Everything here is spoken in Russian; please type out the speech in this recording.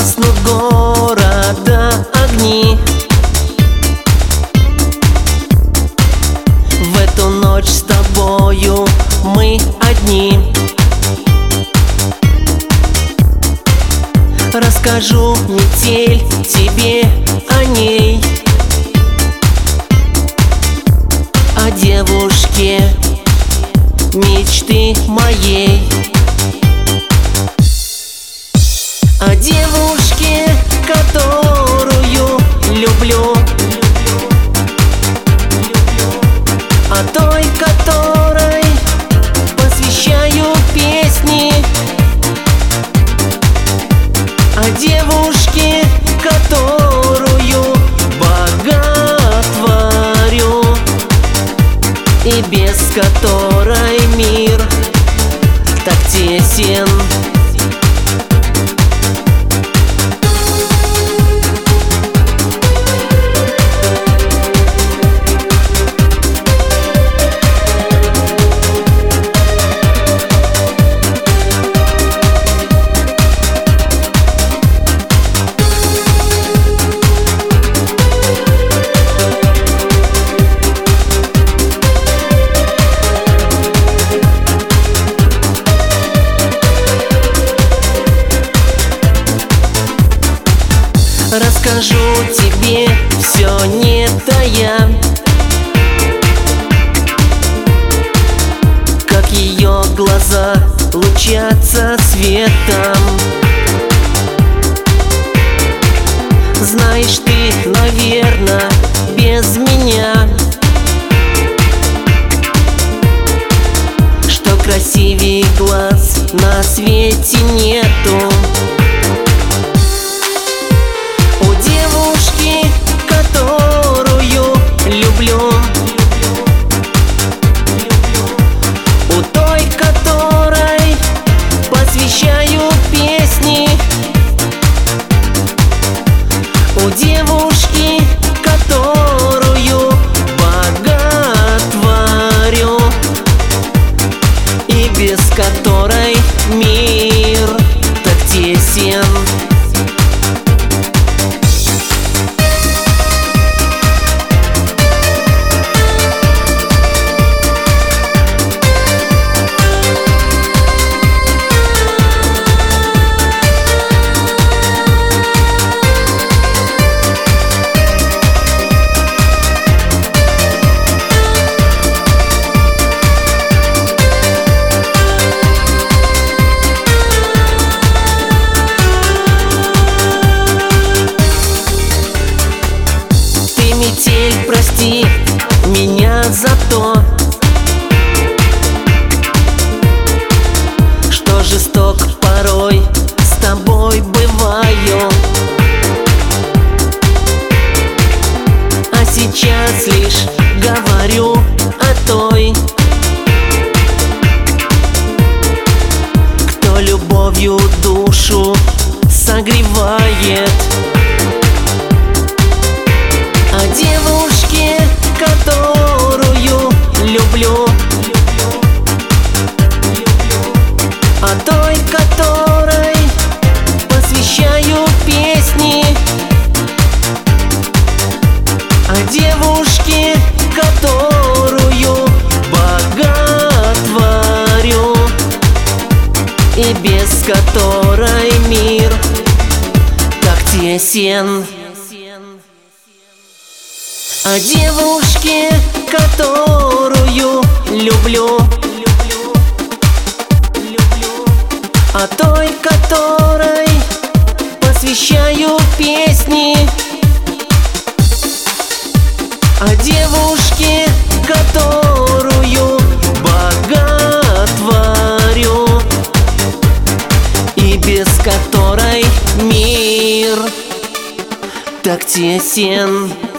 гаснут города огни. В эту ночь с тобою мы одни. Расскажу, метель, тебе о ней, о девушке мечты моей, о девушке, которую люблю, о той, которой посвящаю песни, о девушке, которую боготворю и без которой мир так тесен. Расскажу тебе все, не тая, как ее глаза лучатся светом. Знаешь ты, наверно, без меня, что красивее глаз на свете нету. Девушки, которую люблю, у той, которой посвящаю песни, у девушки, которую боготворю и без которой мир так тесен. Метель, прости меня за то, что жесток порой с тобой бываю, а сейчас лишь говорю о той, кто любовью душу согревает. О девушке, которую люблю, о той, которой посвящаю песни, о девушке, которую боготворю и без которой мир так тесен. О девушке, которую люблю, о той, которой посвящаю песни, о девушке, которую боготворю и без которой мир так тесен.